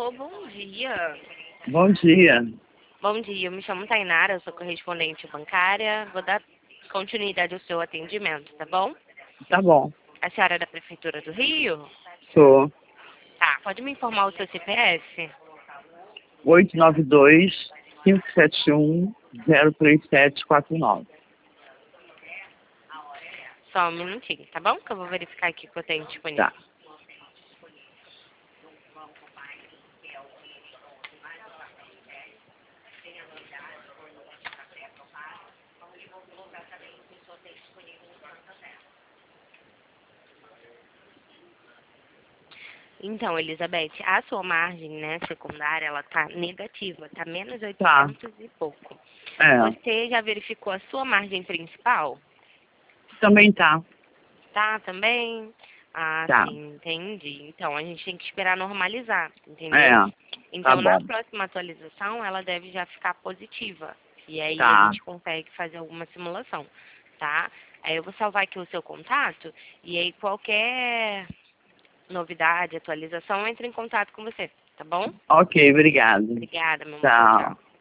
Alô, bom dia. Bom dia. Bom dia, eu me chamo Tainara, eu sou correspondente bancária. Vou dar continuidade ao seu atendimento, tá bom? Tá bom. A senhora é da Prefeitura do Rio? Sou Tá, pode me informar o seu CPF? 892-571-03749. Só um minutinho, tá bom? Que eu vou verificar aqui que eu tenho disponível. Tá. Então, Elizabeth, a sua margem, né, secundária, ela tá negativa, tá menos Tá. 800 e pouco. É. Você já verificou a sua margem principal? Também tá. Tá, também? Ah, Tá. sim, entendi. Então, a gente tem que esperar normalizar, entendeu? É. Tá Então, na bom. próxima atualização, ela deve já ficar positiva. E aí a Tá. gente consegue fazer alguma simulação, tá? Aí eu vou salvar aqui o seu contato e aí qualquer novidade, atualização, entre em contato com você, tá bom? Ok, obrigado. Obrigada, meu amor. Tchau, Tchau. tchau.